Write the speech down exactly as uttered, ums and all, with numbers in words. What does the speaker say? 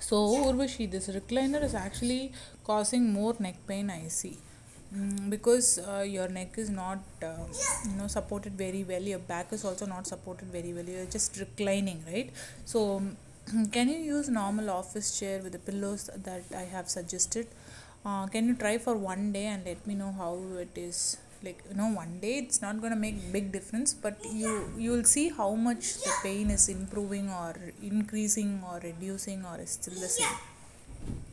So, Urvashi, this recliner is actually causing more neck pain, I see. Mm, because uh, your neck is not, uh, you know, supported very well. Your back is also not supported very well. You're just reclining, right? So, can you use normal office chair with the pillows that I have suggested? Uh, can you try for one day and let me know how it is? Like, you know, one day it's not gonna make big difference, but you you will see how much the pain is improving or increasing or reducing or is still the same.